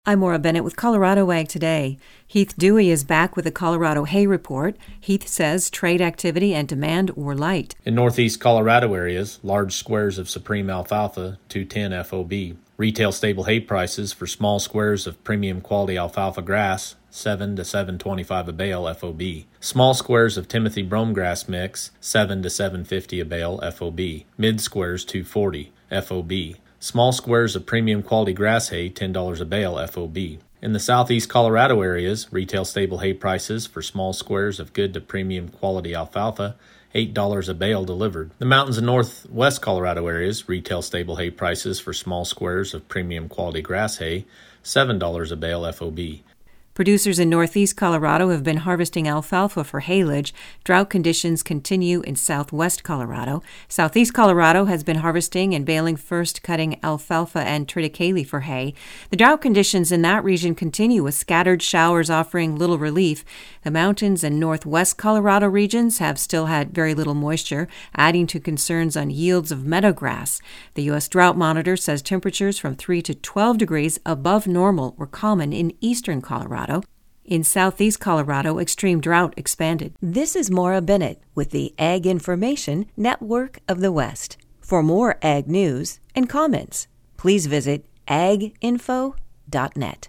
I'm Maura Bennett with Colorado Ag Today. Heath Dewey is back with the Colorado Hay Report. Heath says trade activity and demand were light. In northeast Colorado areas, large squares of Supreme Alfalfa, 210 FOB. Retail stable hay prices for small squares of premium quality alfalfa grass, $7 to $7.25 a bale FOB. Small squares of Timothy brome grass mix, $7 to $7.50 a bale FOB. Mid squares, $2.40 FOB. Small squares of premium quality grass hay, $10 a bale FOB. In the southeast Colorado areas, retail stable hay prices for small squares of good to premium quality alfalfa, $8 a bale delivered. The mountains and northwest Colorado areas, retail stable hay prices for small squares of premium quality grass hay, $7 a bale FOB. Producers in northeast Colorado have been harvesting alfalfa for haylage. Drought conditions continue in southwest Colorado. Southeast Colorado has been harvesting and baling first cutting alfalfa and triticale for hay. The drought conditions in that region continue with scattered showers offering little relief. The mountains and northwest Colorado regions have still had very little moisture, adding to concerns on yields of meadowgrass. The U.S. Drought Monitor says temperatures from 3 to 12 degrees above normal were common in eastern Colorado. In southeast Colorado, extreme drought expanded. This is Maura Bennett with the Ag Information Network of the West. For more ag news and comments, please visit aginfo.net.